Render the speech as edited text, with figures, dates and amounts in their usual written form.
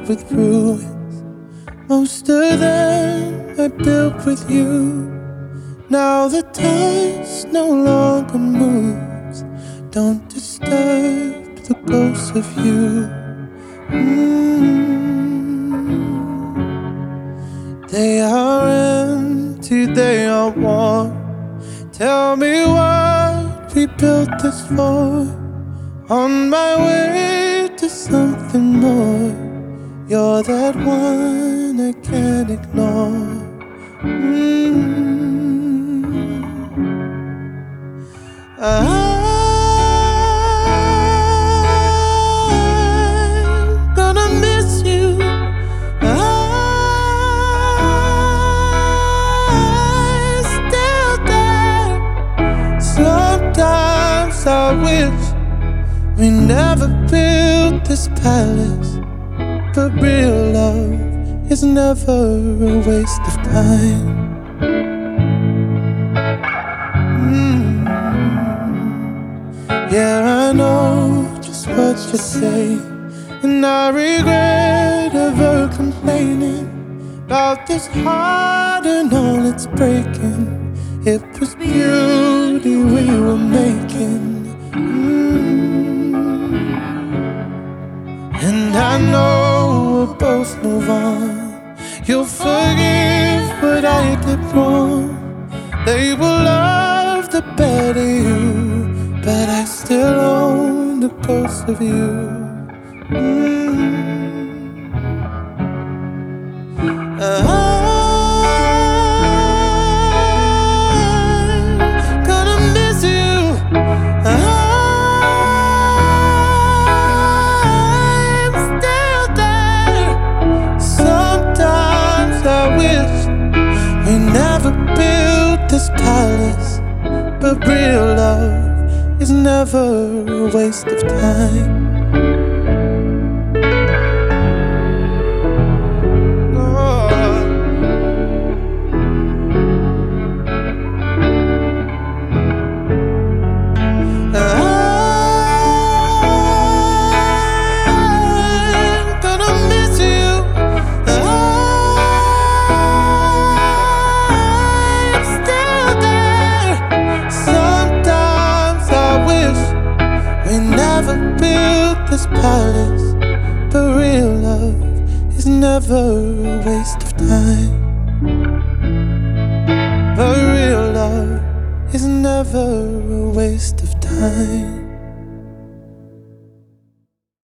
with ruins. Most of them I built with you. Now the dust no longer moves. Don't disturb the ghosts of you. They are empty, they are warm. Tell me what we built this for. On my way to something more. You're that one I can't ignore. I'm gonna miss you. I'm still there. Sometimes I wish we never built this palace. But real love is never a waste of time. Yeah, I know just what you say, and I regret ever complaining about this heart and all it's breaking. It was beauty we were making. And I know we'll both move on. You'll forgive what I did wrong. They will love the better you, but I still own the ghost of you. I'm gonna miss you. I'm still there. Sometimes I wish we never built this palace. But real love is never a waste of time. Palace, but real love is never a waste of time. But real love is never a waste of time.